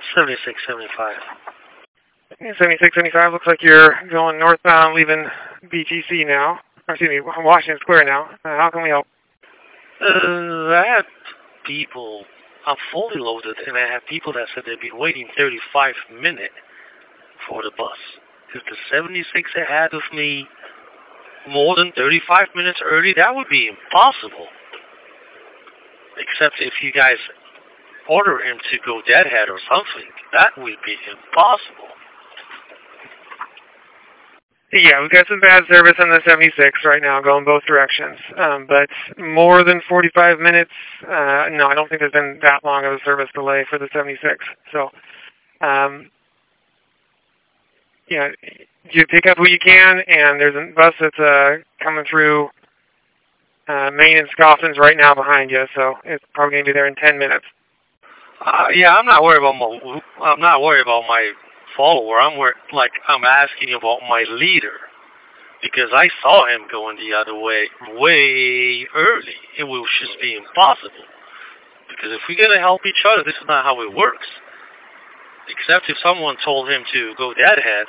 7675. 7675 looks like you're going northbound, leaving BTC now. Excuse me, Washington Square now. How can we help? I have people. I'm fully loaded, and I have people that said they'd be waiting 35 minutes for the bus. If the 76 ahead of me more than 35 minutes early, that would be impossible. Except if you guys order him to go deadhead or something, that would be impossible. Yeah, we've got some bad service on the 76 right now, going both directions. But more than 45 minutes, no, I don't think there's been that long of a service delay for the 76. So, you pick up who you can, and there's a bus that's coming through Maine and Scoffins right now behind you, so it's probably going to be there in 10 minutes. Yeah, I'm not worried about my follower. I'm asking about my leader, because I saw him going the other way way early. It will just be impossible. Because if we're gonna help each other, this is not how it works. Except if someone told him to go deadhead.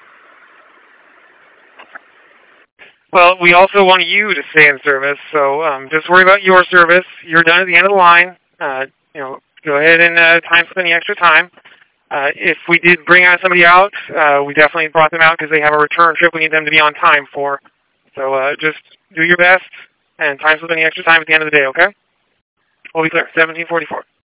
Well, we also want you to stay in service, so just worry about your service. You're done at the end of the line. Go ahead and time for any extra time. If we did bring somebody out, we definitely brought them out because they have a return trip we need them to be on time for. So just do your best and time slip any extra time at the end of the day, okay? We'll be clear, 1744.